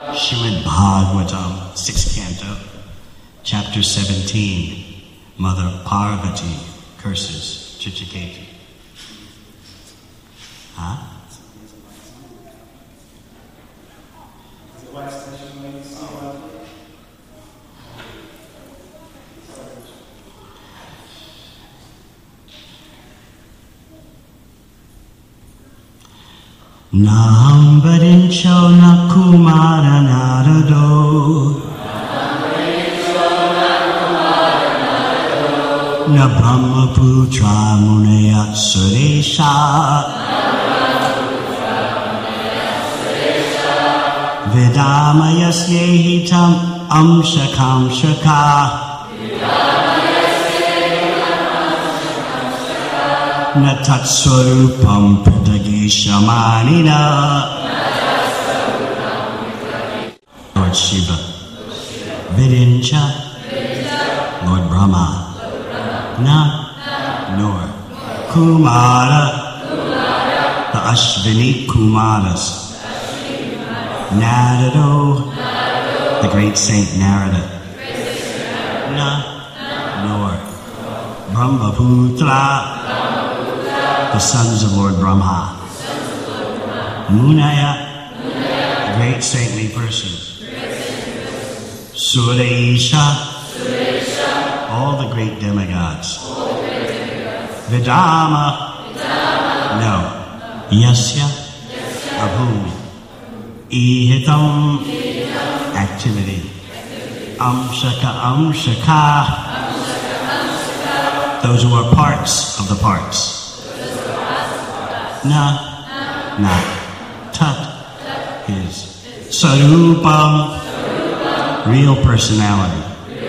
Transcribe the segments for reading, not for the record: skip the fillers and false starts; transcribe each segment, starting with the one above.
Srimad Bhagavatam, 6th canto, chapter 17, Mother Parvati curses Chichiketi. Huh? Naham varincho na kumara narado na brahma putra munaya suresha vidamayasyehi tam amshakam shaka na tatswarupam pradhageshamanina. Lord Shiva, Virincha, Lord Brahma, nor Kumara, the Ashvini Kumaras, Narado, the great saint Narada, nor Brahmaputra, the sons of Lord Brahma, Munaya, the great saintly persons, Suresha, all the great demigods, Vidama, no, Yasya, of whom, Ihitam, activity, Amshaka, those who are parts of the parts. Tat, his Sarupam, real personality.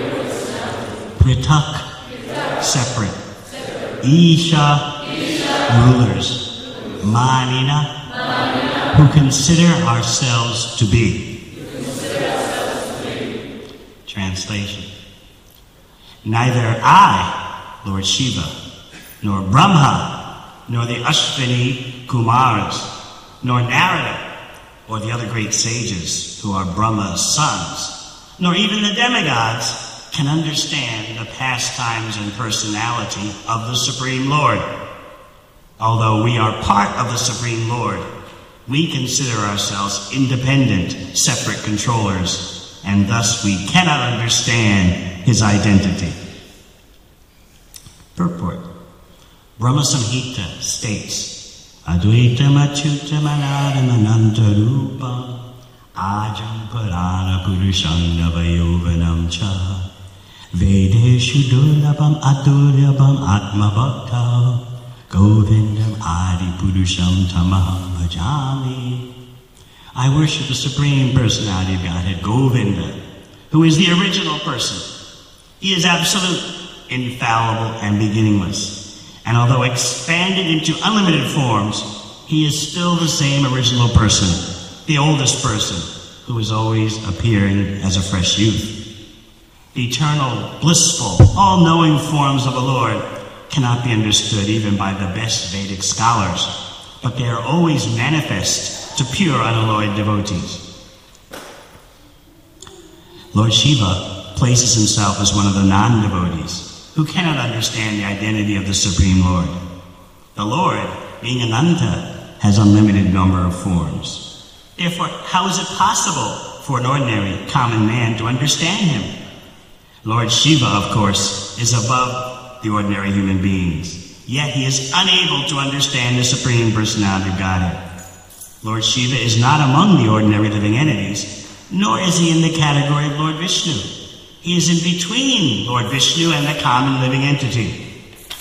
Pritak, separate. Isha, rulers. Manina, who consider ourselves to be. Translation. Neither I, Lord Shiva, nor Brahma, nor the Ashvini Kumaras, nor Narada, or the other great sages who are Brahma's sons, nor even the demigods can understand the pastimes and personality of the Supreme Lord. Although we are part of the Supreme Lord, we consider ourselves independent, separate controllers, and thus we cannot understand his identity. Purport. Brahma Samhita states, Advaitam achyutam anadam anantarupam ajam parana purusham navayovanam cha vedeshu durlabam aduryabam atma bhakta govindam adi purusham tamaham bhajami. I worship the Supreme Personality of Godhead, Govinda, who is the original person. He is absolute, infallible, and beginningless. And although expanded into unlimited forms, he is still the same original person, the oldest person, who is always appearing as a fresh youth. The eternal, blissful, all-knowing forms of the Lord cannot be understood even by the best Vedic scholars, but they are always manifest to pure, unalloyed devotees. Lord Shiva places himself as one of the non-devotees, who cannot understand the identity of the Supreme Lord. The Lord, being Ananta, has unlimited number of forms. Therefore, how is it possible for an ordinary, common man to understand him? Lord Shiva, of course, is above the ordinary human beings, yet he is unable to understand the Supreme Personality of Godhead. Lord Shiva is not among the ordinary living entities, nor is he in the category of Lord Vishnu. He is in between Lord Vishnu and the common living entity.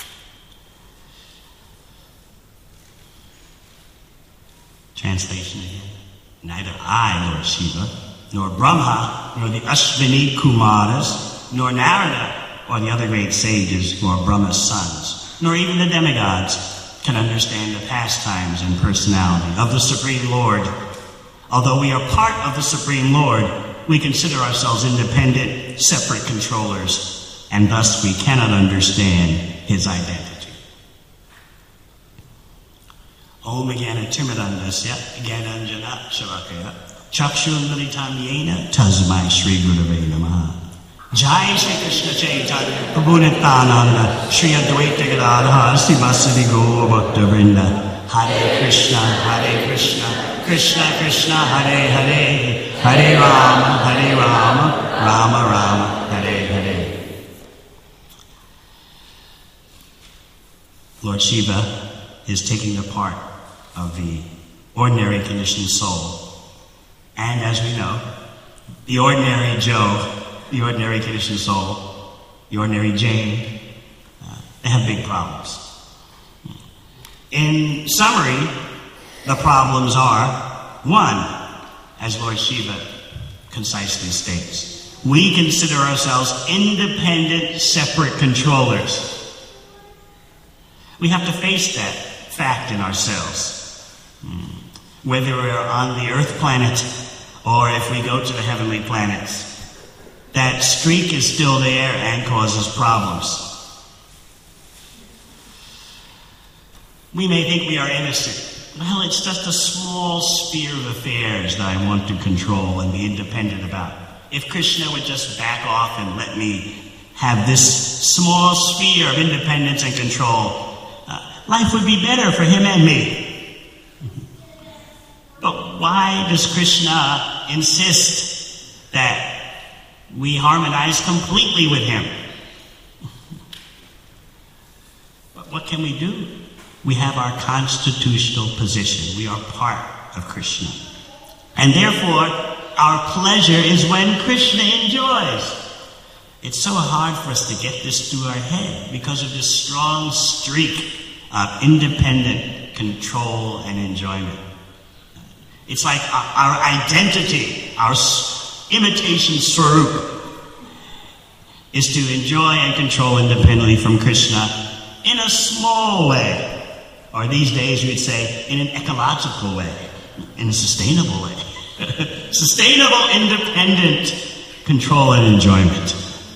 Translation again. Neither I, Lord Shiva, nor Brahma, nor the Ashvini Kumaras, nor Narada, or the other great sages who are Brahma's sons, nor even the demigods can understand the pastimes and personality of the Supreme Lord. Although we are part of the Supreme Lord, we consider ourselves independent, separate controllers, and thus we cannot understand his identity. Om Jnana Timidandasya Jnananjana Shalakaya Chakshunmilitam yena tasmai Shri Gurave Namaha. Jai Shri Krishna Chaitanya Prabhu Nityananda Shri Advaita Gadadhar Sivasadi Gaura Bhakta Vrinda. Hare Krishna, Krishna Krishna, Hare Hare, Hare Rama, Rama Rama, Hare Hare. Lord Shiva is taking the part of the ordinary conditioned soul. And as we know, the ordinary Joe, the ordinary conditioned soul, the ordinary Jane, they have big problems. In summary, the problems are, one, as Lord Shiva concisely states, we consider ourselves independent, separate controllers. We have to face that fact in ourselves. Whether we're on the Earth planet or if we go to the heavenly planets, that streak is still there and causes problems. We may think we are innocent. Well, it's just a small sphere of affairs that I want to control and be independent about. If Krishna would just back off and let me have this small sphere of independence and control, life would be better for him and me. But why does Krishna insist that we harmonize completely with him? But what can we do? We have our constitutional position. We are part of Krishna. And therefore, our pleasure is when Krishna enjoys. It's so hard for us to get this through our head because of this strong streak of independent control and enjoyment. It's like our identity, our imitation swarup, is to enjoy and control independently from Krishna in a small way. Or these days we would say, in an ecological way, in a sustainable way. Sustainable, independent control and enjoyment.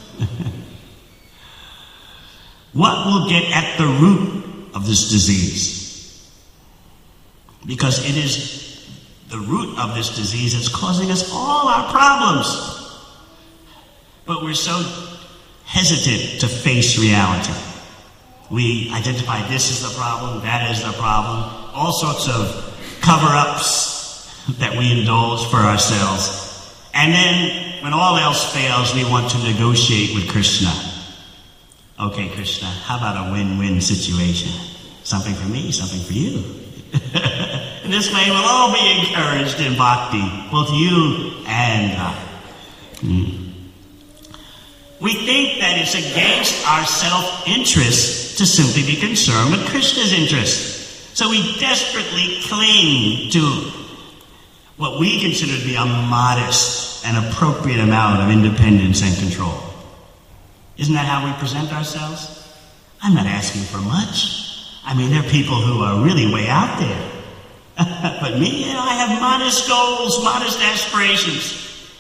What will get at the root of this disease? Because it is the root of this disease that's causing us all our problems. But we're so hesitant to face reality. We identify this as the problem, that is the problem, all sorts of cover-ups that we indulge for ourselves. And then, when all else fails, we want to negotiate with Krishna. Okay, Krishna, how about a win-win situation? Something for me, something for you. In this way, we'll all be encouraged in bhakti, both you and I. We think that it's against our self-interest to simply be concerned with Krishna's interest. So we desperately cling to what we consider to be a modest and appropriate amount of independence and control. Isn't that how we present ourselves? I'm not asking for much. I mean, there are people who are really way out there. But me, I have modest goals, modest aspirations.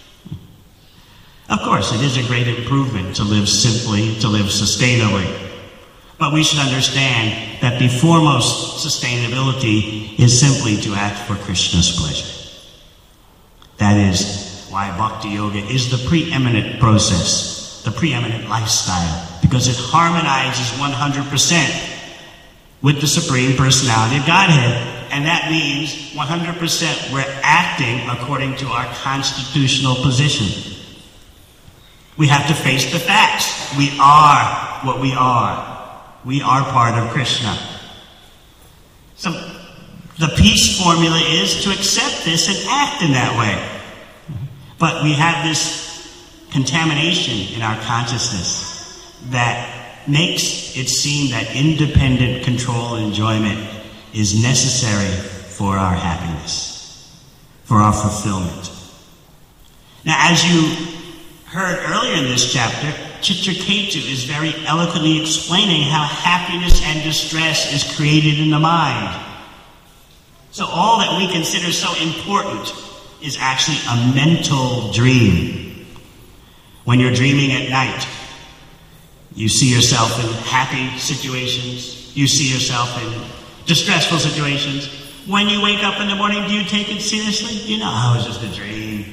Of course, it is a great improvement to live simply, to live sustainably. But we should understand that the foremost sustainability is simply to act for Krishna's pleasure. That is why Bhakti Yoga is the preeminent process, the preeminent lifestyle, because it harmonizes 100% with the Supreme Personality of Godhead. And that means 100% we're acting according to our constitutional position. We have to face the facts. We are what we are. We are part of Krishna. So the peace formula is to accept this and act in that way. But we have this contamination in our consciousness that makes it seem that independent control and enjoyment is necessary for our happiness, for our fulfillment. Now, as you heard earlier in this chapter, Chitraketu is very eloquently explaining how happiness and distress is created in the mind. So all that we consider so important is actually a mental dream. When you're dreaming at night, you see yourself in happy situations, you see yourself in distressful situations. When you wake up in the morning, do you take it seriously? You know, it was just a dream.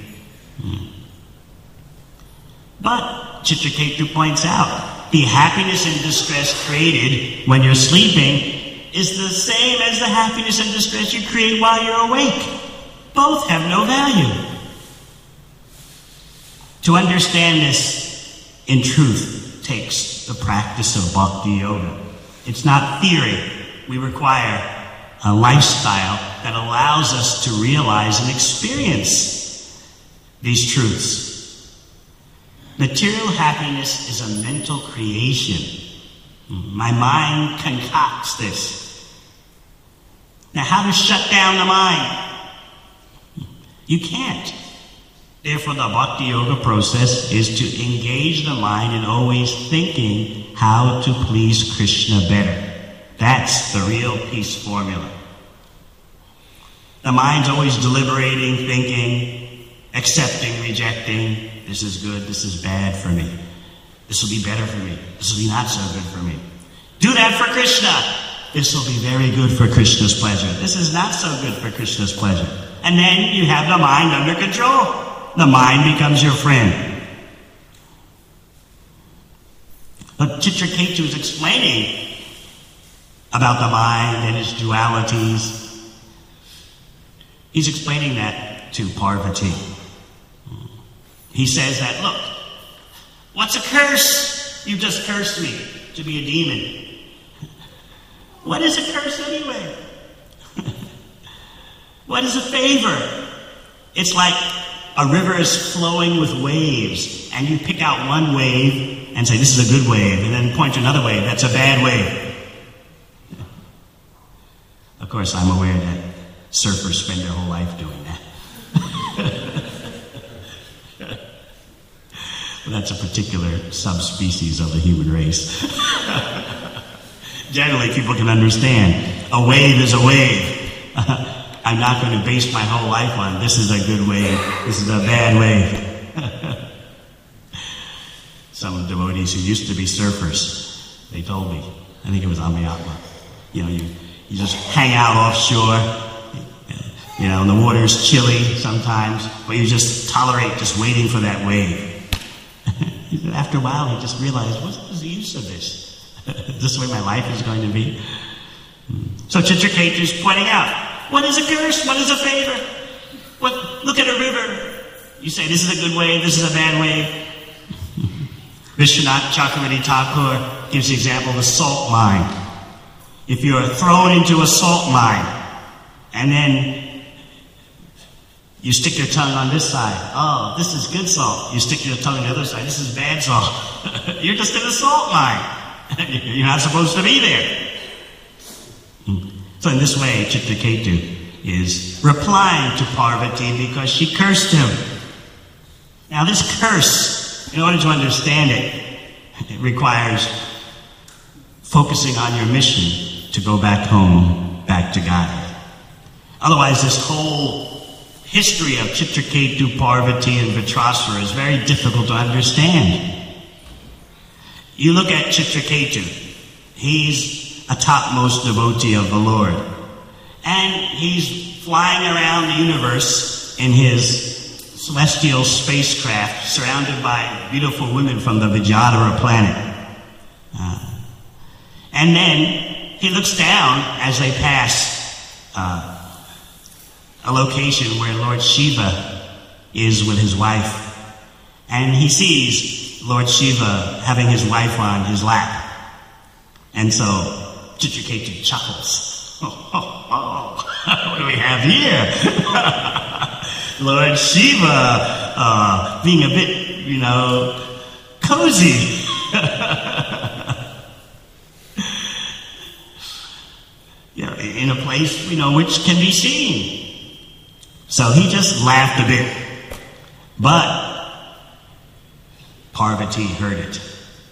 But Chitraketu points out, the happiness and distress created when you're sleeping is the same as the happiness and distress you create while you're awake. Both have no value. To understand this in truth takes the practice of bhakti yoga. It's not theory. We require a lifestyle that allows us to realize and experience these truths. Material happiness is a mental creation. My mind concocts this. Now, how to shut down the mind? You can't. Therefore, the bhakti yoga process is to engage the mind in always thinking how to please Krishna better. That's the real peace formula. The mind's always deliberating, thinking, accepting, rejecting. This is good, this is bad for me. This will be better for me. This will be not so good for me. Do that for Krishna. This will be very good for Krishna's pleasure. This is not so good for Krishna's pleasure. And then you have the mind under control. The mind becomes your friend. But Chitraketu is explaining about the mind and its dualities. He's explaining that to Parvati. He says that, look, what's a curse? You just cursed me to be a demon. What is a curse anyway? What is a favor? It's like a river is flowing with waves, and you pick out one wave and say, this is a good wave, and then point to another wave, that's a bad wave. Of course, I'm aware that surfers spend their whole life doing that. That's a particular subspecies of the human race. Generally, people can understand. A wave is a wave. I'm not going to base my whole life on this is a good wave, this is a bad wave. Some devotees who used to be surfers, they told me, I think it was Amayatma, you just hang out offshore, and the water's chilly sometimes, but you just tolerate just waiting for that wave. After a while, he just realized, what's the use of this? Is this the way my life is going to be? So Chitraketu is pointing out, what is a curse? What is a favor? Look at a river. You say, this is a good wave, this is a bad wave. Vishwanath Chakravarti Thakur gives the example of a salt mine. If you're thrown into a salt mine, and then you stick your tongue on this side. Oh, this is good salt. You stick your tongue on the other side. This is bad salt. You're just in a salt mine. You're not supposed to be there. So in this way, Chitraketu is replying to Parvati because she cursed him. Now this curse, in order to understand it, it requires focusing on your mission to go back home, back to Godhead. Otherwise, this whole history of Chitraketu, Parvati, and Vritrasura is very difficult to understand. You look at Chitraketu. He's a topmost devotee of the Lord. And he's flying around the universe in his celestial spacecraft, surrounded by beautiful women from the Vijayadhara planet. And then he looks down as they pass a location where Lord Shiva is with his wife. And he sees Lord Shiva having his wife on his lap. And so Chitraketu chuckles. What do we have here? Lord Shiva being a bit, cozy. In a place, which can be seen. So he just laughed a bit. But Parvati heard it.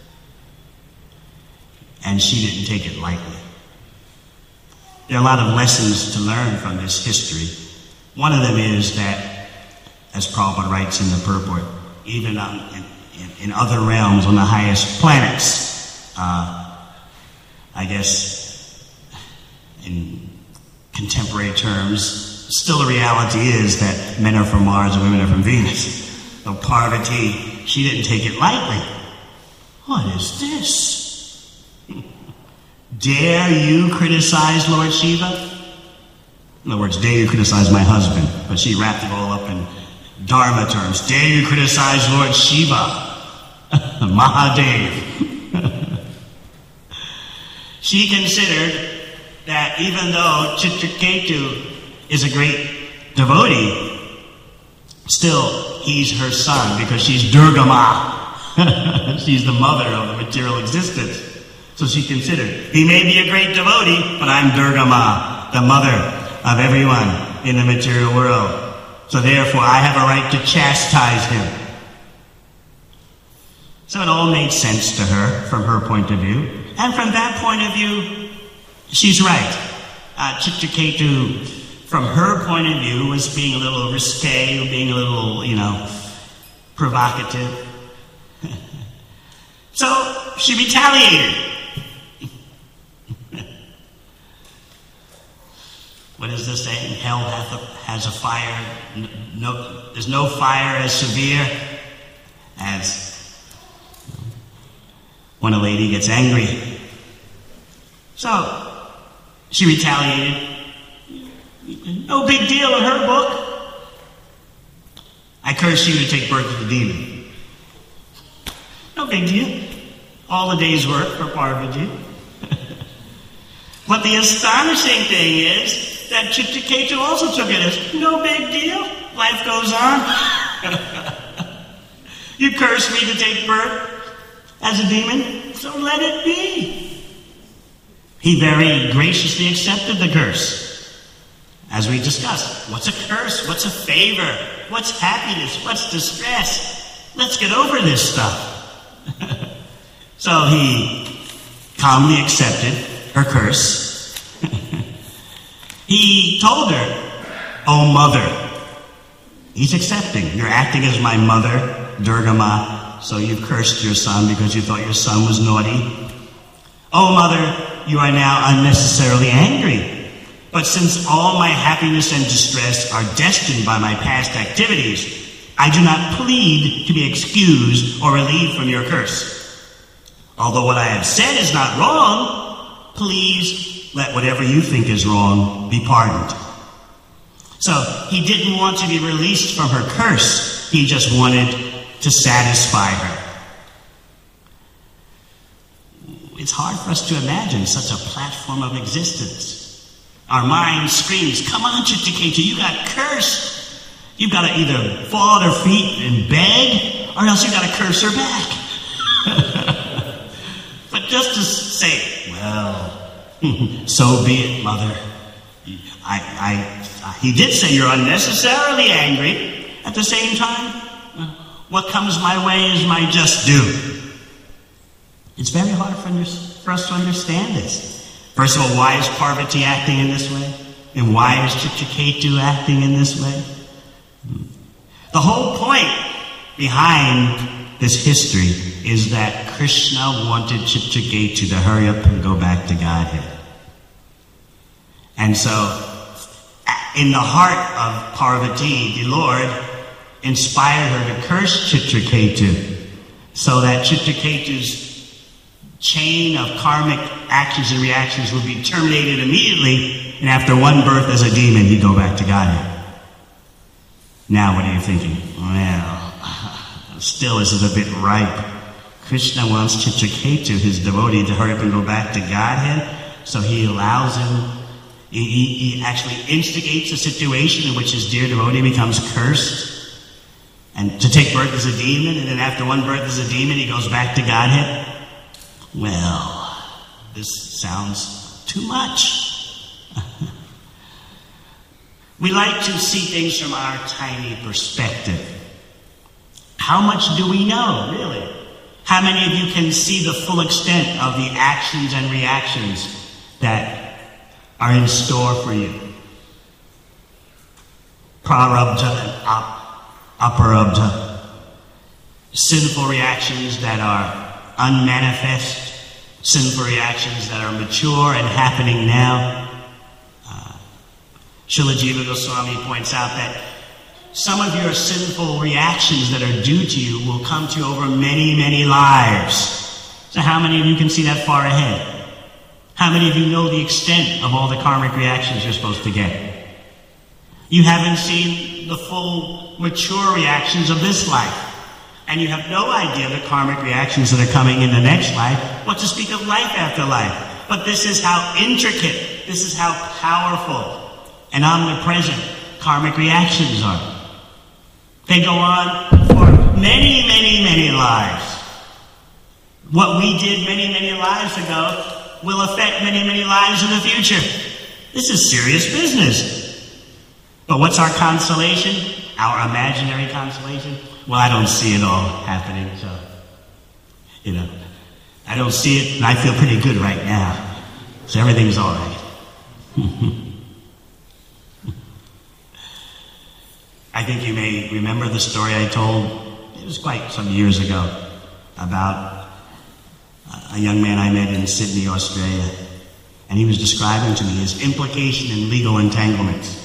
And she didn't take it lightly. There are a lot of lessons to learn from this history. One of them is that, as Prabhupada writes in the purport, even in other realms, on the highest planets, I guess in contemporary terms, still the reality is that men are from Mars and women are from Venus. So Parvati, she didn't take it lightly. What is this? Dare you criticize Lord Shiva? In other words, dare you criticize my husband? But she wrapped it all up in Dharma terms. Dare you criticize Lord Shiva? Mahadev. She considered that even though Chitraketu is a great devotee, still he's her son because she's Durga Ma. She's the mother of the material existence. So she considered, he may be a great devotee, but I'm Durga Ma, the mother of everyone in the material world. So therefore I have a right to chastise him. So it all made sense to her from her point of view. And from that point of view, she's right. Chitraketu, from her point of view, was being a little risque, being a little, provocative. So she retaliated. What is this saying? Hell has a fire. There's no fire as severe as when a lady gets angry. So she retaliated. No big deal in her book. I curse you to take birth as a demon. No big deal. All the day's work for Parvati. But the astonishing thing is that Chitraketu also took it as no big deal. Life goes on. You curse me to take birth as a demon, so let it be. He very graciously accepted the curse. As we discussed, what's a curse? What's a favor? What's happiness? What's distress? Let's get over this stuff. So he calmly accepted her curse. He told her, "Oh, mother." He's accepting. You're acting as my mother, Durga Ma, so you've cursed your son because you thought your son was naughty. "Oh, mother, you are now unnecessarily angry. But since all my happiness and distress are destined by my past activities, I do not plead to be excused or relieved from your curse. Although what I have said is not wrong, please let whatever you think is wrong be pardoned." So he didn't want to be released from her curse. He just wanted to satisfy her. It's hard for us to imagine such a platform of existence. Our mind screams, "Come on, Chitraketu, you got cursed. You've got to either fall at her feet and beg, or else you've got to curse her back." But just to say, well, so be it, mother. He did say you're unnecessarily angry. At the same time, what comes my way is my just due. It's very hard for us to understand this. First of all, why is Parvati acting in this way? And why is Chitraketu acting in this way? The whole point behind this history is that Krishna wanted Chitraketu to hurry up and go back to Godhead. And so, in the heart of Parvati, the Lord inspired her to curse Chitraketu so that Chitraketu's chain of karmic actions and reactions would be terminated immediately, and after one birth as a demon, he'd go back to Godhead. Now, what are you thinking? Well, still this is a bit ripe. Krishna wants Chitraketu, his devotee, to hurry up and go back to Godhead, so he allows him, he actually instigates a situation in which his dear devotee becomes cursed, and to take birth as a demon, and then after one birth as a demon, he goes back to Godhead. Well, this sounds too much. We like to see things from our tiny perspective. How much do we know, really? How many of you can see the full extent of the actions and reactions that are in store for you? Prarabdha and aparabdha. Sinful reactions that are unmanifest, sinful reactions that are mature and happening now, Srila Jiva Goswami points out that some of your sinful reactions that are due to you will come to you over many, many lives. So how many of you can see that far ahead? How many of you know the extent of all the karmic reactions you're supposed to get? You haven't seen the full, mature reactions of this life. And you have no idea the karmic reactions that are coming in the next life, what to speak of life after life. But this is how intricate, this is how powerful and omnipresent karmic reactions are. They go on for many, many, many lives. What we did many, many lives ago will affect many, many lives in the future. This is serious business. But what's our consolation? Our imaginary consolation? Well, I don't see it all happening, so, I don't see it, and I feel pretty good right now. So everything's all right. I think you may remember the story I told, it was quite some years ago, about a young man I met in Sydney, Australia, and he was describing to me his implication in legal entanglements.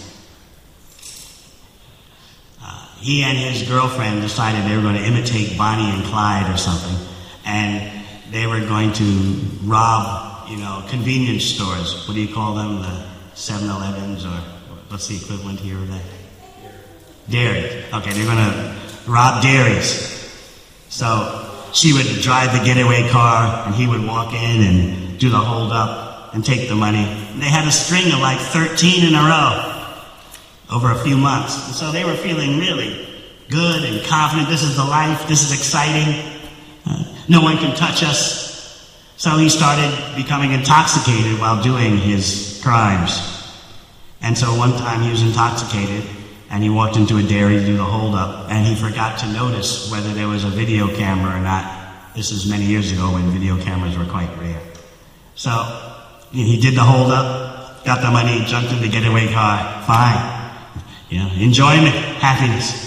He and his girlfriend decided they were going to imitate Bonnie and Clyde or something, and they were going to rob, convenience stores. What do you call them? The 7-Elevens, or what's the equivalent here of that? Dairy. Okay, they're going to rob dairies. So she would drive the getaway car, and he would walk in and do the hold up and take the money. And they had a string of like 13 in a row over a few months. And so they were feeling really good and confident. This is the life. This is exciting. No one can touch us. So he started becoming intoxicated while doing his crimes. And so one time he was intoxicated, and he walked into a dairy to do the hold-up, and he forgot to notice whether there was a video camera or not. This is many years ago when video cameras were quite rare. So he did the hold-up, got the money, jumped in the getaway car, fine. Enjoyment, happiness.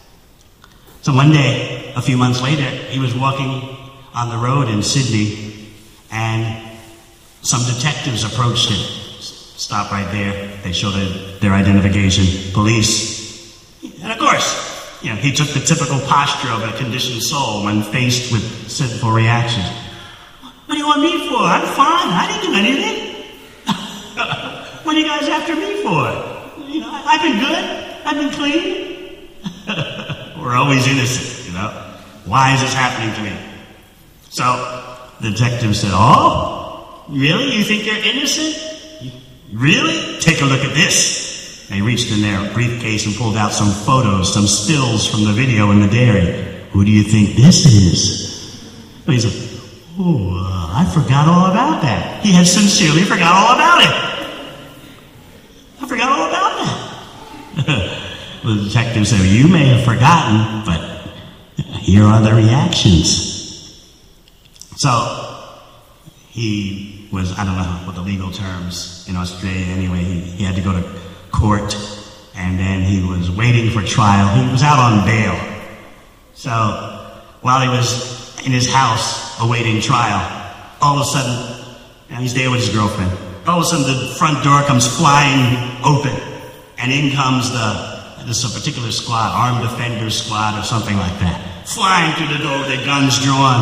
So one day, a few months later, he was walking on the road in Sydney, and some detectives approached him. Stop right there. They showed their identification. Police. And of course, he took the typical posture of a conditioned soul when faced with sinful reactions. What do you want me for? I'm fine. I didn't do anything. What are you guys after me for? I've been good. I've been clean. We're always innocent, Why is this happening to me? So the detective said, "Oh, really? You think you're innocent? Really? Take a look at this." They reached in their briefcase and pulled out some photos, some stills from the video in the dairy. "Who do you think this is?" And he said, I forgot all about that. He had sincerely forgot all about it. I forgot all about that. The detective said, "You may have forgotten, but here are the reactions." So he was, I don't know what the legal terms in Australia, anyway, he had to go to court, and then he was waiting for trial. He was out on bail. So while he was in his house awaiting trial, all of a sudden, and he's there with his girlfriend, all of a sudden the front door comes flying open, and in comes this a particular squad, Armed Defenders Squad or something like that, flying through the door with their guns drawn.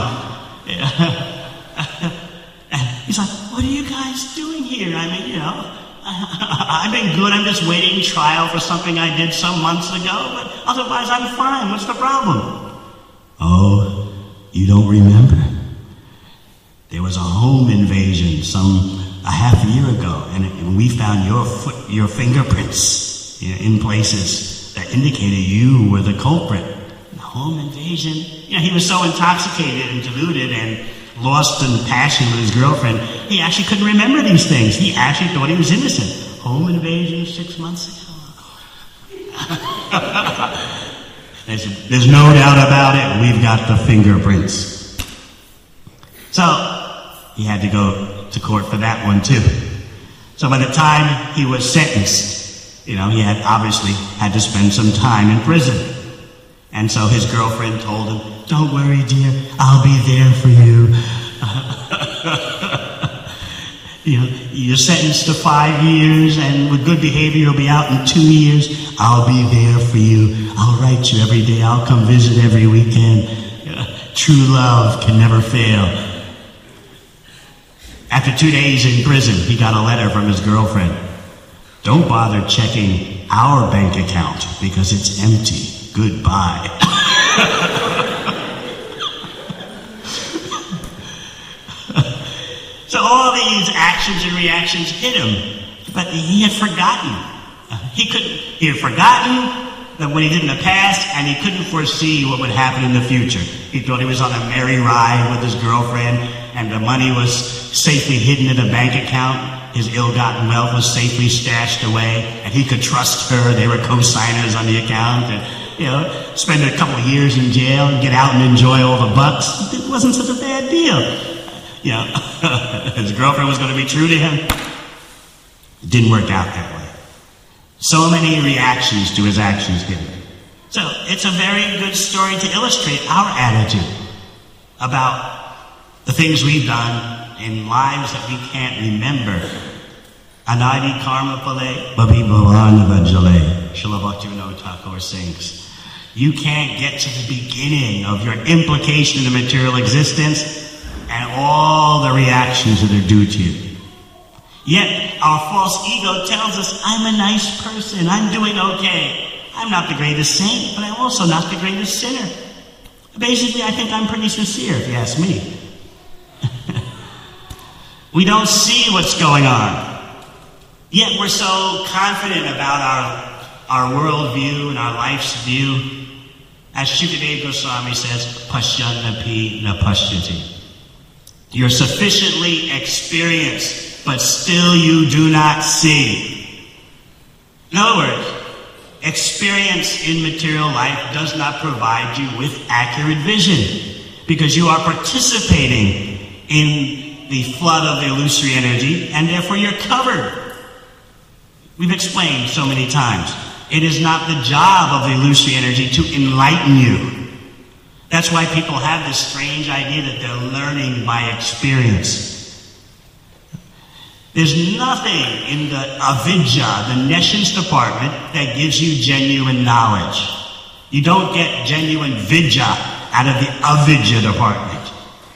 He's like, "What are you guys doing here? I mean, I've been good. I'm just waiting trial for something I did some months ago, but otherwise I'm fine. What's the problem?" "Oh, you don't remember? There was a home invasion a half a year ago, and we found your fingerprints in places that indicated you were the culprit." The home invasion? He was so intoxicated and deluded and lost in passion with his girlfriend, he actually couldn't remember these things. He actually thought he was innocent. Home invasion 6 months ago. There's no doubt about it. We've got the fingerprints. So he had to go to court for that one too. So by the time he was sentenced, he had obviously had to spend some time in prison. And so his girlfriend told him, "Don't worry, dear, I'll be there for you." You're sentenced to 5 years, and with good behavior, you'll be out in 2 years. I'll be there for you. I'll write you every day. I'll come visit every weekend. True love can never fail. After 2 days in prison, he got a letter from his girlfriend. Don't bother checking our bank account because it's empty. Goodbye. So all these actions and reactions hit him, but he had forgotten. He had forgotten that what he did in the past, and he couldn't foresee what would happen in the future. He thought he was on a merry ride with his girlfriend, and the money was safely hidden in a bank account. His ill-gotten wealth was safely stashed away, and he could trust her. They were co-signers on the account, and spend a couple of years in jail and get out and enjoy all the bucks. It wasn't such a bad deal. His girlfriend was going to be true to him. It didn't work out that way. So many reactions to his actions hit him. So it's a very good story to illustrate our attitude about the things we've done in lives that we can't remember. Anadi karma pale, babi bhavana vajale, Srila Bhaktivinoda Thakur sings. You can't get to the beginning of your implication in the material existence and all the reactions that are due to you. Yet, our false ego tells us, I'm a nice person, I'm doing okay. I'm not the greatest saint, but I'm also not the greatest sinner. Basically, I think I'm pretty sincere, if you ask me. We don't see what's going on. Yet we're so confident about our worldview and our life's view. As Shukadeva Goswami says, Pashyanapi na pashyati. You're sufficiently experienced, but still you do not see. In other words, experience in material life does not provide you with accurate vision because you are participating in the flood of the illusory energy and therefore you're covered. We've explained so many times. It is not the job of the illusory energy to enlighten you. That's why people have this strange idea that they're learning by experience. There's nothing in the avidya, the nescience department, that gives you genuine knowledge. You don't get genuine vidya out of the avidya department.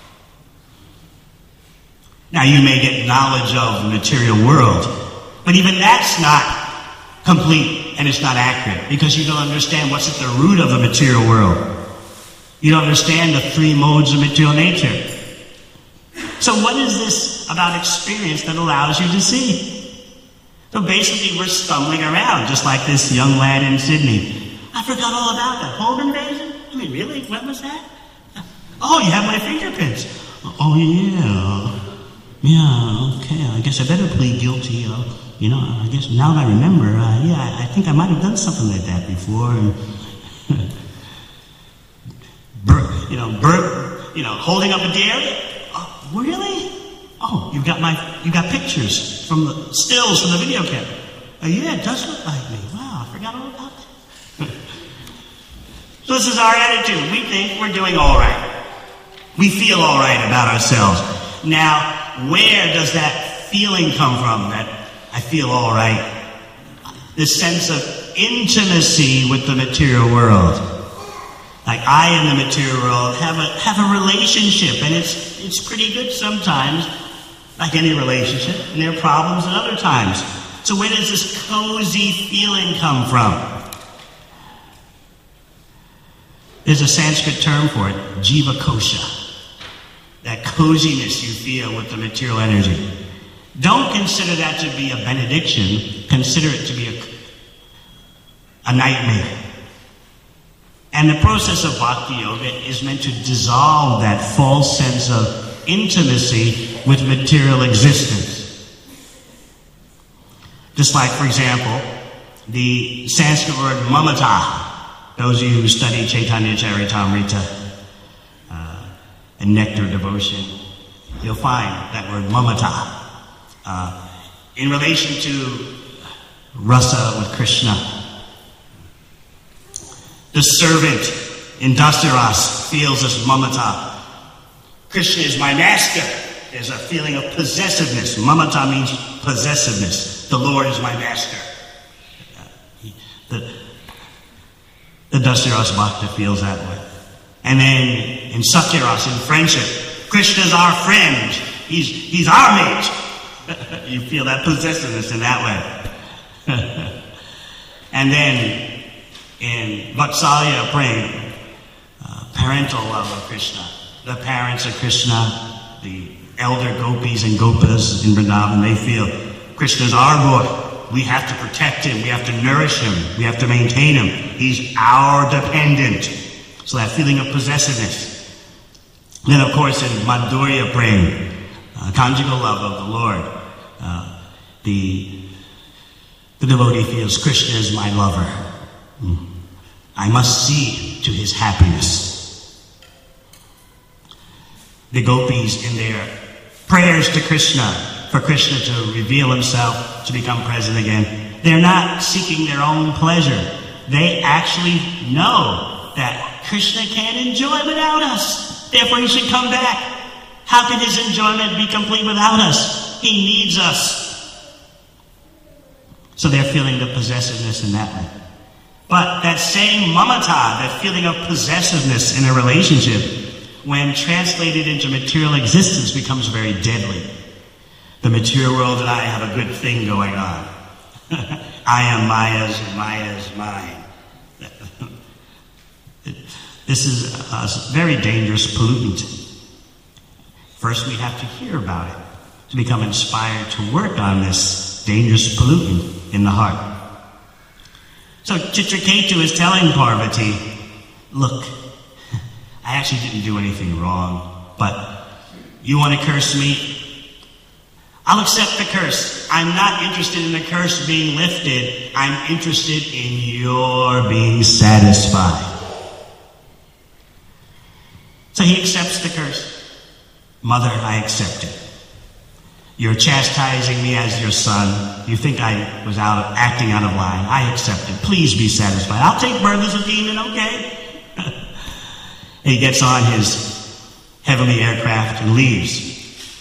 Now you may get knowledge of the material world, but even that's not complete and it's not accurate because you don't understand what's at the root of the material world. You don't understand the 3 modes of material nature. So what is this about experience that allows you to see? So basically we're stumbling around just like this young lad in Sydney. I forgot all about that. Home invasion? I mean, really? When was that? Oh, you have my fingerprints. Oh, yeah. Yeah, okay. I guess I better plead guilty. I guess now that I remember, I think I might have done something like that before. Holding up a dairy? Oh, really? Oh, you got pictures from the stills from the video camera. Oh, yeah, it does look like me. Wow, I forgot all about that. So this is our attitude. We think we're doing all right. We feel all right about ourselves. Now, where does that feeling come from, that I feel all right? This sense of intimacy with the material world. Like I in the material world have a relationship, and it's pretty good sometimes, like any relationship, and there are problems at other times. So where does this cozy feeling come from? There's a Sanskrit term for it, jiva kosha. That coziness you feel with the material energy. Don't consider that to be a benediction. Consider it to be a nightmare. And the process of bhakti yoga is meant to dissolve that false sense of intimacy with material existence. Just like, for example, the Sanskrit word mamata. Those of you who study Chaitanya Charitamrita and Nectar Devotion, you'll find that word mamata in relation to rasa with Krishna. The servant in Dasaras feels this mamata. Krishna is my master. there's a feeling of possessiveness. Mamata means possessiveness. The Lord is my master. The Dasaras Bhakta feels that way. And then in Sakyaras, in friendship, Krishna's our friend. He's our mate. You feel that possessiveness in that way. And then in Vatsalya Prem, parental love of Krishna. The parents of Krishna, the elder gopis and gopas in Vrindavan, they feel Krishna's our boy. We have to protect him. We have to nourish him. We have to maintain him. He's our dependent. So that feeling of possessiveness. Then, of course, in Madhurya Prem, conjugal love of the Lord, the devotee feels Krishna is my lover. I must see to his happiness. The gopis, in their prayers to Krishna, for Krishna to reveal himself, to become present again, they're not seeking their own pleasure. They actually know that Krishna can't enjoy without us. Therefore he should come back. How can his enjoyment be complete without us? He needs us. So they're feeling the possessiveness in that way. But that same mamata, that feeling of possessiveness in a relationship, when translated into material existence, becomes very deadly. The material world and I have a good thing going on. I am Maya's and Maya is mine. This is a very dangerous pollutant. First, we have to hear about it to become inspired to work on this dangerous pollutant in the heart. So Chitraketu is telling Parvati, look, I actually didn't do anything wrong, but you want to curse me? I'll accept the curse. I'm not interested in the curse being lifted. I'm interested in your being satisfied. So he accepts the curse. Mother, I accept it. You're chastising me as your son. You think I was acting out of line. I accept it. Please be satisfied. I'll take birth as a demon, okay? He gets on his heavenly aircraft and leaves.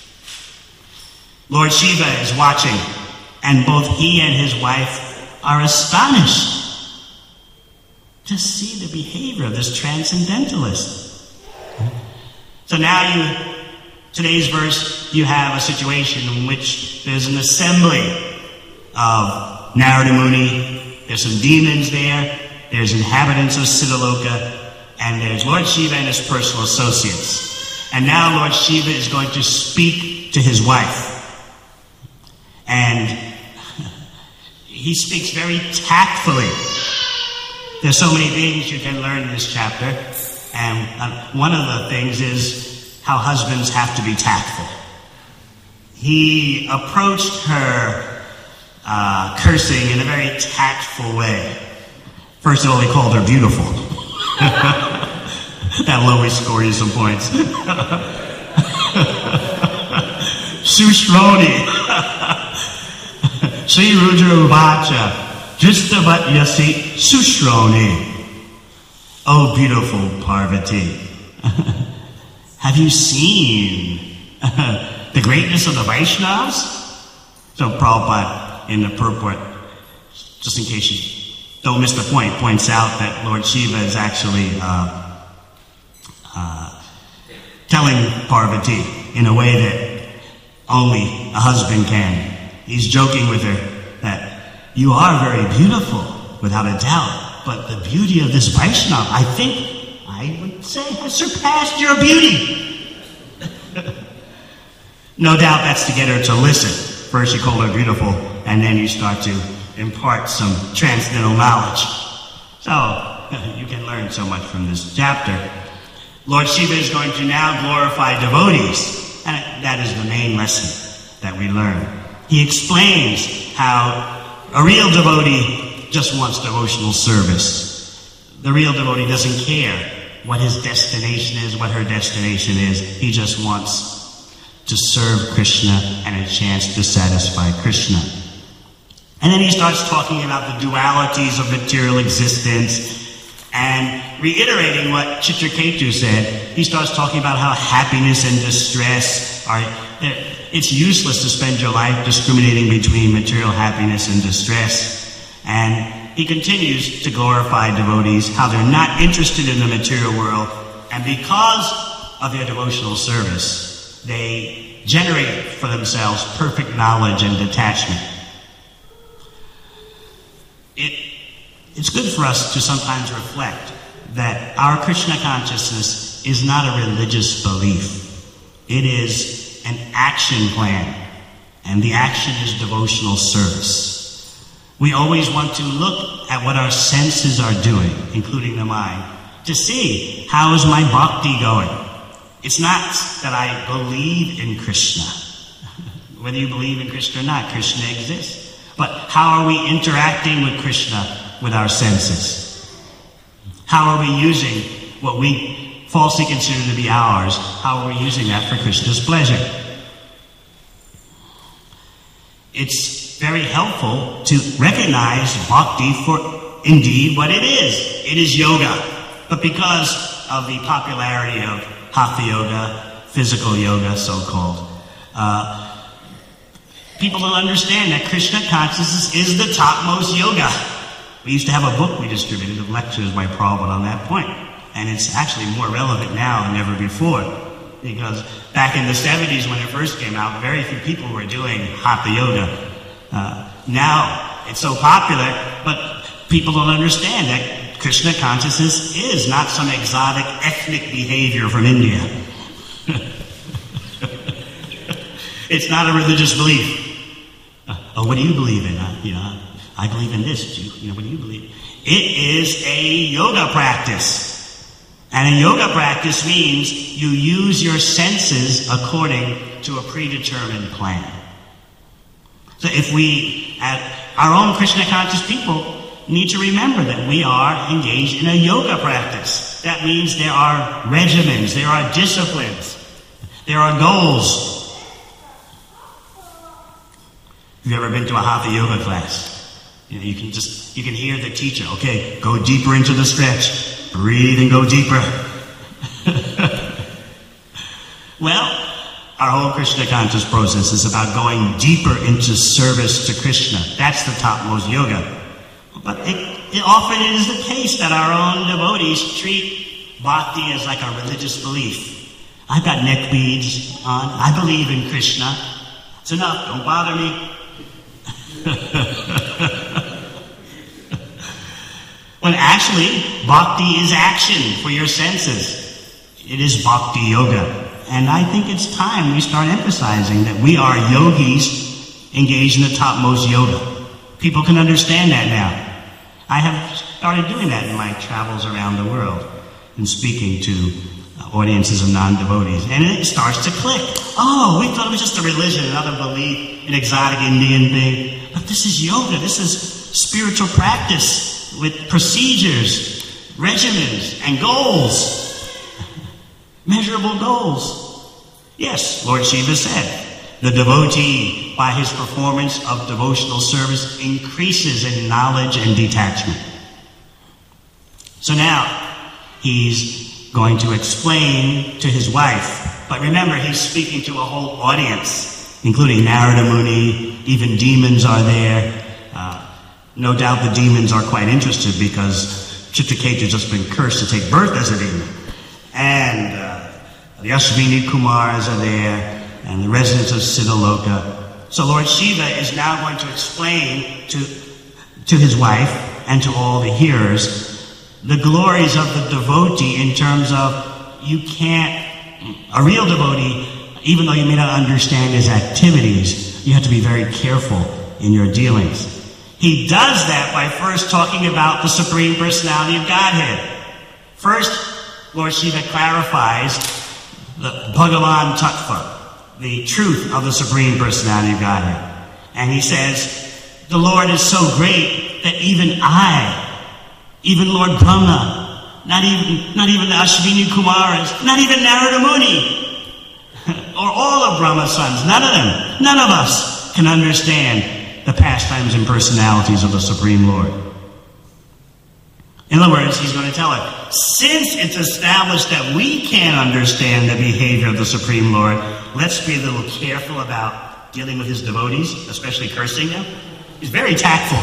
Lord Shiva is watching, and both he and his wife are astonished to see the behavior of this transcendentalist. So now today's verse, you have a situation in which there's an assembly of Narada Muni, there's some demons there, there's inhabitants of Siddhaloka, and there's Lord Shiva and his personal associates. And now Lord Shiva is going to speak to his wife. And he speaks very tactfully. There's so many things you can learn in this chapter. And one of the things is how husbands have to be tactful. He approached her cursing in a very tactful way. First of all, he called her beautiful. That'll always score you some points. Sushroni. Sri Rudra Uvacha, Dristavat Yasi Sushroni. Oh, beautiful Parvati. Have you seen the greatness of the Vaishnavas? So Prabhupada, in the purport, just in case you don't miss the point, points out that Lord Shiva is actually telling Parvati in a way that only a husband can. He's joking with her that you are very beautiful, without a doubt, but the beauty of this Vaishnava, I would say, has surpassed your beauty. No doubt that's to get her to listen. First you call her beautiful, and then you start to impart some transcendental knowledge. So, you can learn so much from this chapter. Lord Shiva is going to now glorify devotees, and that is the main lesson that we learn. He explains how a real devotee just wants devotional service. The real devotee doesn't care what his destination is, what her destination is. He just wants to serve Krishna and a chance to satisfy Krishna. And then he starts talking about the dualities of material existence and reiterating what Chitraketu said. He starts talking about how happiness and distress are It's useless to spend your life discriminating between material happiness and distress. And he continues to glorify devotees, how they're not interested in the material world, and because of their devotional service, they generate for themselves perfect knowledge and detachment. It's good for us to sometimes reflect that our Krishna consciousness is not a religious belief. It is an action plan, and the action is devotional service. We always want to look at what our senses are doing, including the mind, to see how is my bhakti going. It's not that I believe in Krishna. Whether you believe in Krishna or not, Krishna exists. But how are we interacting with Krishna with our senses? How are we using what we falsely consider to be ours? How are we using that for Krishna's pleasure? It's very helpful to recognize bhakti for indeed what it is. It is yoga. But because of the popularity of hatha yoga, physical yoga, so-called, people don't understand that Krishna consciousness is the topmost yoga. We used to have a book we distributed of lectures by Prabhupada on that point. And it's actually more relevant now than ever before. Because back in the 70s when it first came out, very few people were doing hatha yoga. Now it's so popular, but people don't understand that Krishna consciousness is not some exotic ethnic behavior from India. It's not a religious belief. What do you believe in? I believe in this. What do you believe? It is a yoga practice. And a yoga practice means you use your senses according to a predetermined plan. So if we, our own Krishna conscious people, need to remember that we are engaged in a yoga practice. That means there are regimens, there are disciplines, there are goals. Have you ever been to a hatha yoga class? You can hear the teacher, okay, go deeper into the stretch, breathe and go deeper. Well, our whole Krishna conscious process is about going deeper into service to Krishna. That's the topmost yoga. But it often is the case that our own devotees treat bhakti as like a religious belief. I've got neck beads on. I believe in Krishna. It's enough. Don't bother me. When actually, bhakti is action for your senses. It is bhakti yoga. And I think it's time we start emphasizing that we are yogis engaged in the topmost yoga. People can understand that now. I have started doing that in my travels around the world and speaking to audiences of non-devotees. And it starts to click. Oh, we thought it was just a religion, another belief, an exotic Indian thing. But this is yoga. This is spiritual practice with procedures, regimens, and goals. Measurable goals. Yes, Lord Shiva said, the devotee, by his performance of devotional service, increases in knowledge and detachment. So now, he's going to explain to his wife. But remember, he's speaking to a whole audience, including Narada Muni, even demons are there. No doubt the demons are quite interested because Chitraketu has just been cursed to take birth as a demon. And the Ashvini Kumars are there, and the residents of Siddhaloka. So Lord Shiva is now going to explain to his wife and to all the hearers the glories of the devotee in terms of a real devotee, even though you may not understand his activities, you have to be very careful in your dealings. He does that by first talking about the Supreme Personality of Godhead. First, Lord Shiva clarifies the Bhagavan Tattva, the truth of the Supreme Personality of Godhead. And he says, the Lord is so great that even Lord Brahma, not even the Ashvini Kumaras, not even Narada Muni, or all of Brahma's sons, none of us can understand the pastimes and personalities of the Supreme Lord. In other words, he's going to tell her, since it's established that we can't understand the behavior of the Supreme Lord, let's be a little careful about dealing with his devotees, especially cursing them. He's very tactful.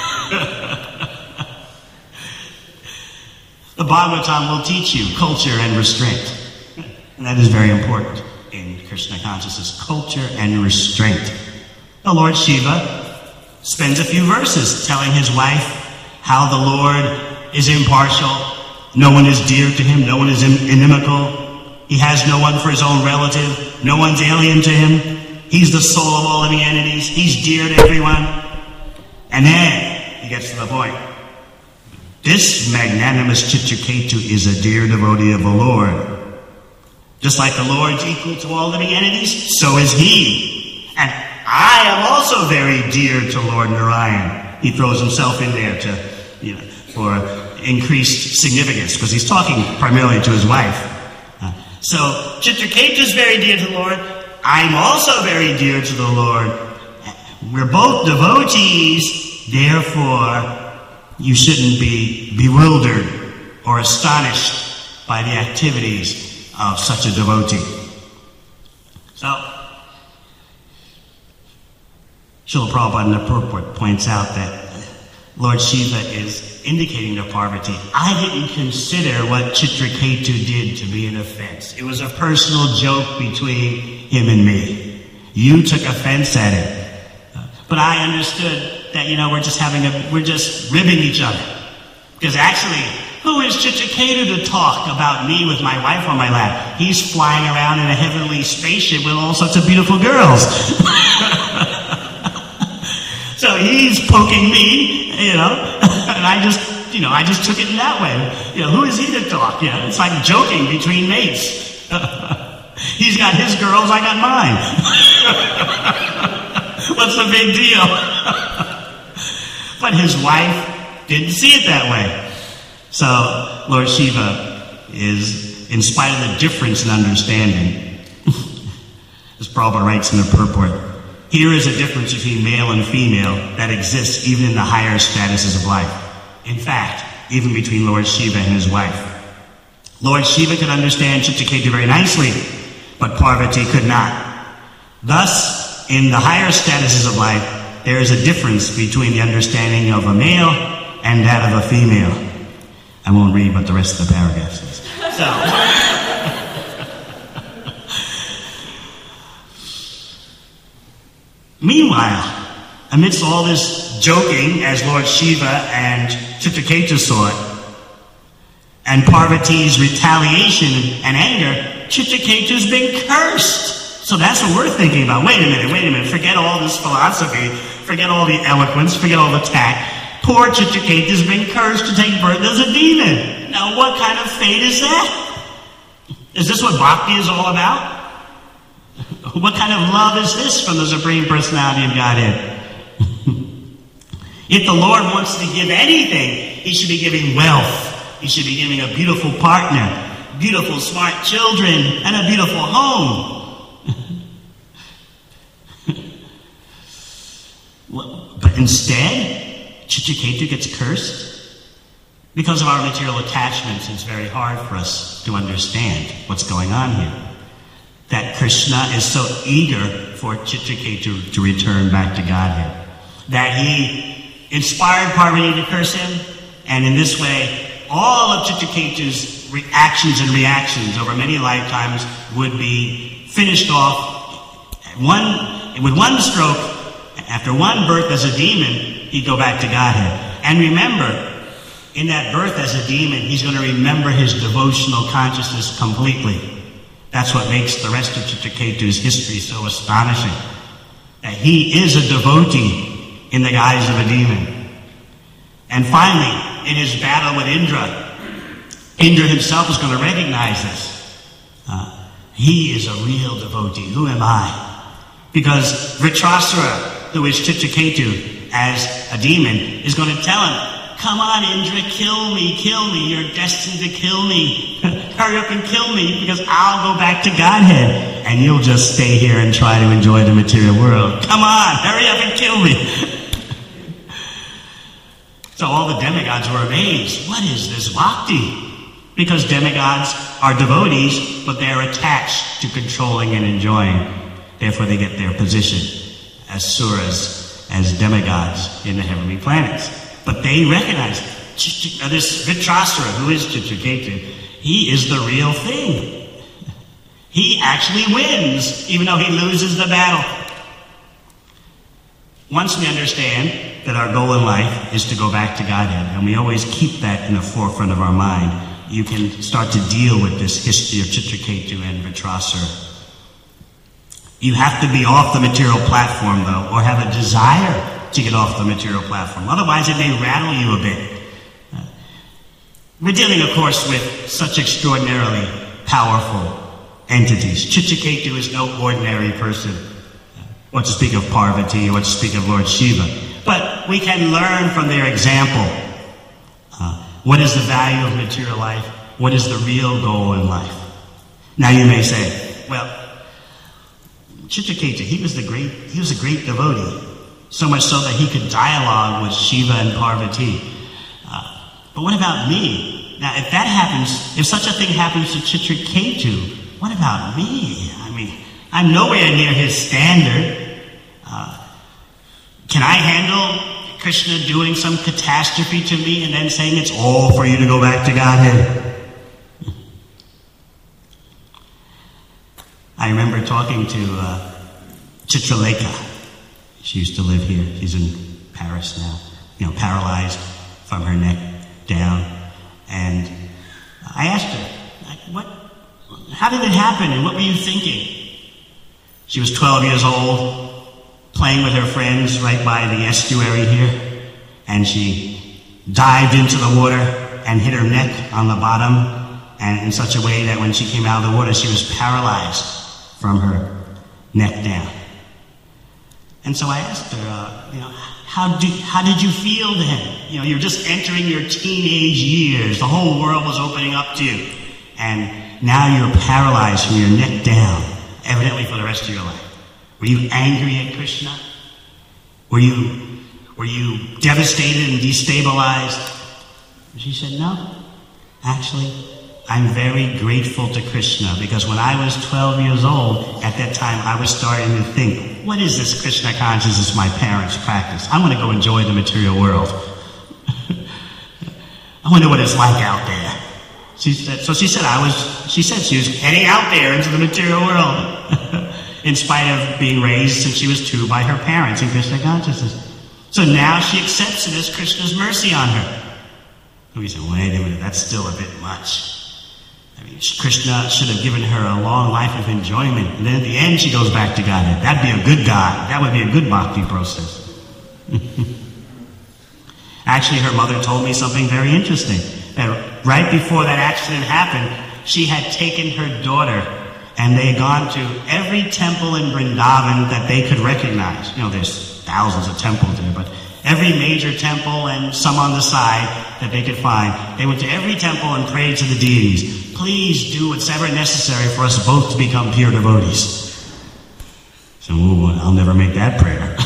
The Bhagavatam will teach you culture and restraint. And that is very important in Krishna consciousness, culture and restraint. The Lord Shiva spends a few verses telling his wife how the Lord is impartial. No one is dear to him. No one is inimical. He has no one for his own relative. No one's alien to him. He's the soul of all living entities. He's dear to everyone. And then he gets to the point. This magnanimous Chitraketu is a dear devotee of the Lord. Just like the Lord's equal to all living entities, so is he. And I am also very dear to Lord Narayan. He throws himself in there to, for increased significance, because he's talking primarily to his wife. So Chitraketu is very dear to the Lord. I'm also very dear to the Lord. We're both devotees, therefore you shouldn't be bewildered or astonished by the activities of such a devotee. So, Srila Prabhupada in the purport points out that Lord Shiva is indicating to Parvati, I didn't consider what Chitraketu did to be an offense. It was a personal joke between him and me. You took offense at it. But I understood that, we're just ribbing each other. Because actually, who is Chitraketu to talk about me with my wife on my lap? He's flying around in a heavenly spaceship with all sorts of beautiful girls. So he's poking me, and I just took it in that way. Who is he to talk? It's like joking between mates. He's got his girls, I got mine. What's the big deal? But his wife didn't see it that way. So Lord Shiva is, in spite of the difference in understanding, as Prabhupada writes in the purport, here is a difference between male and female that exists even in the higher statuses of life. In fact, even between Lord Shiva and his wife. Lord Shiva could understand Chitraketu very nicely, but Parvati could not. Thus, in the higher statuses of life, there is a difference between the understanding of a male and that of a female. I won't read what the rest of the paragraph says. Meanwhile, amidst all this joking, as Lord Shiva and Chitraketu saw it, and Parvati's retaliation and anger, Chitraketu's been cursed. So that's what we're thinking about. Wait a minute. Forget all this philosophy. Forget all the eloquence. Forget all the tact. Poor Chitraketu's been cursed to take birth as a demon. Now, what kind of fate is that? Is this what bhakti is all about? What kind of love is this from the Supreme Personality of Godhead? If the Lord wants to give anything, he should be giving wealth. He should be giving a beautiful partner, beautiful, smart children, and a beautiful home. But instead, Chitraketu gets cursed. Because of our material attachments, it's very hard for us to understand what's going on here. That Krishna is so eager for Chitraketu to return back to Godhead. That he inspired Parvati to curse him, and in this way, all of Chitraketu's actions and reactions over many lifetimes would be finished off with one stroke. After one birth as a demon, he'd go back to Godhead. And remember, in that birth as a demon, he's going to remember his devotional consciousness completely. That's what makes the rest of Chitraketu's history so astonishing. That he is a devotee in the guise of a demon. And finally, in his battle with Indra, Indra himself is going to recognize this. He is a real devotee. Who am I? Because Vritrasura, who is Chitraketu as a demon, is going to tell him, come on, Indra, kill me, you're destined to kill me. Hurry up and kill me, because I'll go back to Godhead, and you'll just stay here and try to enjoy the material world. Come on, hurry up and kill me. So So all the demigods were amazed. What is this bhakti? Because demigods are devotees, but they're attached to controlling and enjoying. Therefore they get their position as suras, as demigods in the heavenly planets. But they recognize this Vritrasura, who is Chitraketu, he is the real thing. He actually wins, even though he loses the battle. Once we understand that our goal in life is to go back to Godhead, and we always keep that in the forefront of our mind, you can start to deal with this history of Chitraketu and Vritrasura. You have to be off the material platform, though, or have a desire to get off the material platform. Otherwise, it may rattle you a bit. We're dealing, of course, with such extraordinarily powerful entities. Chitraketu is no ordinary person. What to speak of Parvati, what to speak of Lord Shiva. But we can learn from their example. What is the value of material life? What is the real goal in life? Now you may say, well, Chitraketu, he was a great devotee. So much so that he could dialogue with Shiva and Parvati. But what about me? Now, if that happens, if such a thing happens to Chitraketu, what about me? I mean, I'm nowhere near his standard. Can I handle Krishna doing some catastrophe to me and then saying it's all for you to go back to Godhead? I remember talking to Chitralekha. She used to live here. She's in Paris now, paralyzed from her neck down. And I asked her, how did it happen and what were you thinking? She was 12 years old, playing with her friends right by the estuary here, and she dived into the water and hit her neck on the bottom, and in such a way that when she came out of the water, she was paralyzed from her neck down. And so I asked her, how did you feel then? You're just entering your teenage years. The whole world was opening up to you, and now you're paralyzed from your neck down, evidently for the rest of your life. Were you angry at Krishna? Were you devastated and destabilized? She said, no. Actually, I'm very grateful to Krishna because when I was 12 years old, at that time I was starting to think, what is this Krishna consciousness my parents practice? I want to go enjoy the material world. I wonder what it's like out there. She said she was heading out there into the material world. In spite of being raised since she was 2 by her parents in Krishna consciousness. So now she accepts it as Krishna's mercy on her. And we say, wait a minute, that's still a bit much. I mean, Krishna should have given her a long life of enjoyment, and then at the end she goes back to Godhead. That'd be a good God. That would be a good bhakti process. Actually, her mother told me something very interesting. That right before that accident happened, she had taken her daughter and they had gone to every temple in Vrindavan that they could recognize. There's thousands of temples there, but every major temple and some on the side that they could find. They went to every temple and prayed to the deities. Please do whatever necessary for us both to become pure devotees. So, I'll never make that prayer.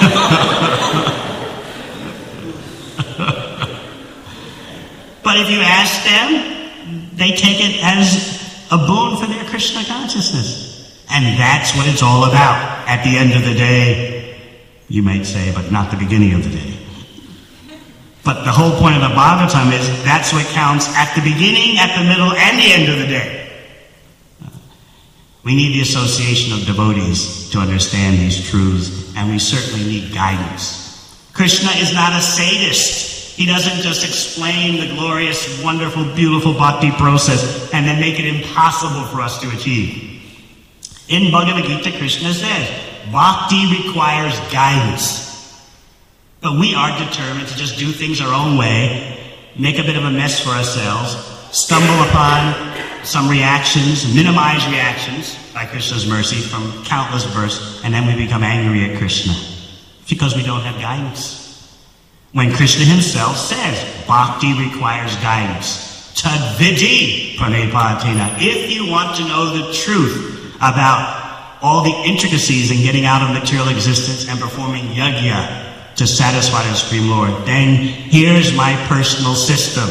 But if you ask them, they take it as a boon for their Krishna consciousness. And that's what it's all about. At the end of the day, you might say, but not the beginning of the day. But the whole point of the Bhagavatam is that's what counts at the beginning, at the middle, and the end of the day. We need the association of devotees to understand these truths, and we certainly need guidance. Krishna is not a sadist. He doesn't just explain the glorious, wonderful, beautiful bhakti process and then make it impossible for us to achieve. In Bhagavad Gita, Krishna says, bhakti requires guidance. But we are determined to just do things our own way, make a bit of a mess for ourselves, stumble upon some reactions, minimize reactions by Krishna's mercy from countless births, and then we become angry at Krishna because we don't have guidance. When Krishna himself says, bhakti requires guidance. Tadvidi pranipatena. If you want to know the truth about all the intricacies in getting out of material existence and performing yajna, to satisfy the Supreme Lord, then here's my personal system.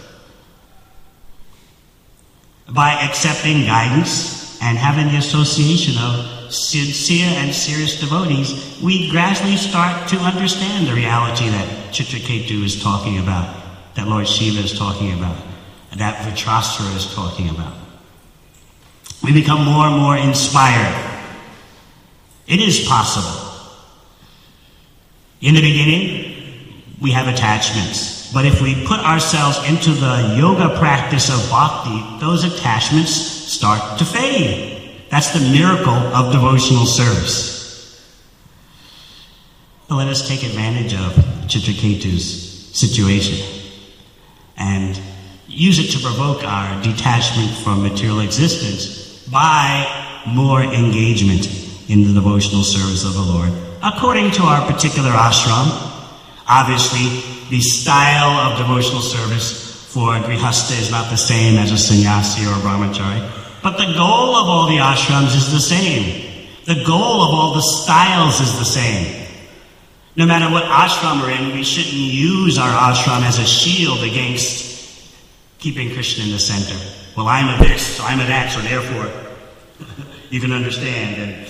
By accepting guidance and having the association of sincere and serious devotees, we gradually start to understand the reality that Chitraketu is talking about, that Lord Shiva is talking about, and that Vritrasura is talking about. We become more and more inspired. It is possible. In the beginning, we have attachments. But if we put ourselves into the yoga practice of bhakti, those attachments start to fade. That's the miracle of devotional service. So let us take advantage of Chitraketu's situation and use it to provoke our detachment from material existence by more engagement in the devotional service of the Lord, according to our particular ashram. Obviously, the style of devotional service for a grihastha is not the same as a sannyasi or a brahmachari, but the goal of all the ashrams is the same. The goal of all the styles is the same. No matter what ashram we're in, we shouldn't use our ashram as a shield against keeping Krishna in the center. Well, I'm a this, so I'm a that, so therefore you can understand. And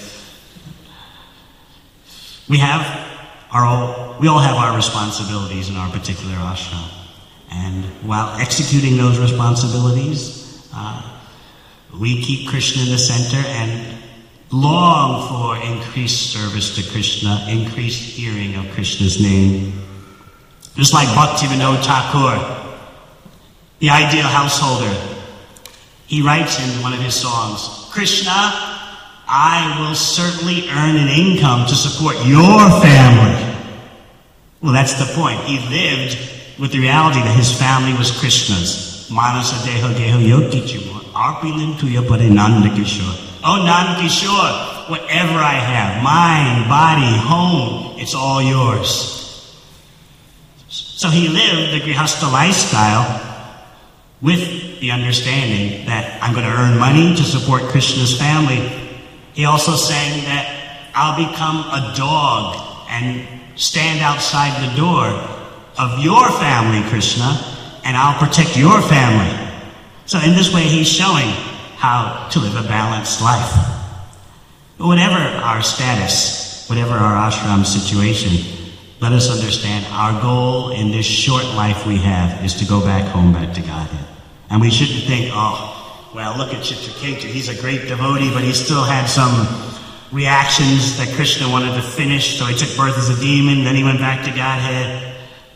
we all have our responsibilities in our particular ashram. And while executing those responsibilities, we keep Krishna in the center and long for increased service to Krishna, increased hearing of Krishna's name. Just like Bhaktivinoda Thakur, the ideal householder, he writes in one of his songs, Krishna, I will certainly earn an income to support your family. Well, that's the point. He lived with the reality that his family was Krishna's. Manasa deho geho yotichimo, arpilin tuya pare Nanda Kishore. Oh, Nanda Kishore, whatever I have, mind, body, home, it's all yours. So he lived the grihastha lifestyle with the understanding that I'm going to earn money to support Krishna's family. He also sang that I'll become a dog and stand outside the door of your family, Krishna, and I'll protect your family. So in this way, he's showing how to live a balanced life. But whatever our status, whatever our ashram situation, let us understand our goal in this short life we have is to go back home, back to Godhead. And we shouldn't think, oh, well, look at Chitraketu. He's a great devotee, but he still had some reactions that Krishna wanted to finish, so he took birth as a demon, then he went back to Godhead.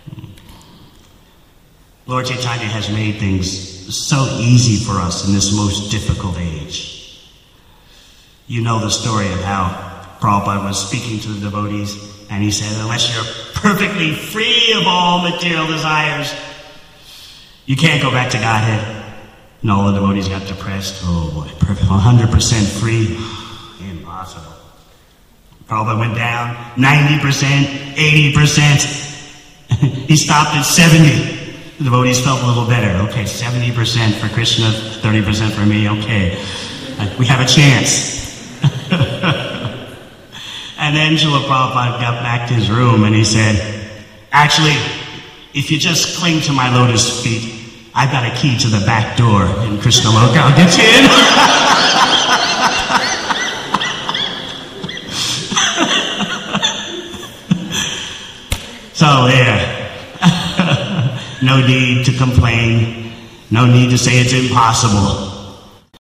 Lord Chaitanya has made things so easy for us in this most difficult age. You know the story of how Prabhupada was speaking to the devotees, and he said, unless you're perfectly free of all material desires, you can't go back to Godhead. And all the devotees got depressed. Oh boy, perfect, 100% free. Impossible. Prabhupada went down 90%, 80%. He stopped at 70%. The devotees felt a little better. Okay, 70% for Krishna, 30% for me. Okay, we have a chance. And then Srila Prabhupada got back to his room and he said, actually, if you just cling to my lotus feet, I've got a key to the back door in Krishna Loka. I'll get you in. So there. No need to complain. No need to say it's impossible.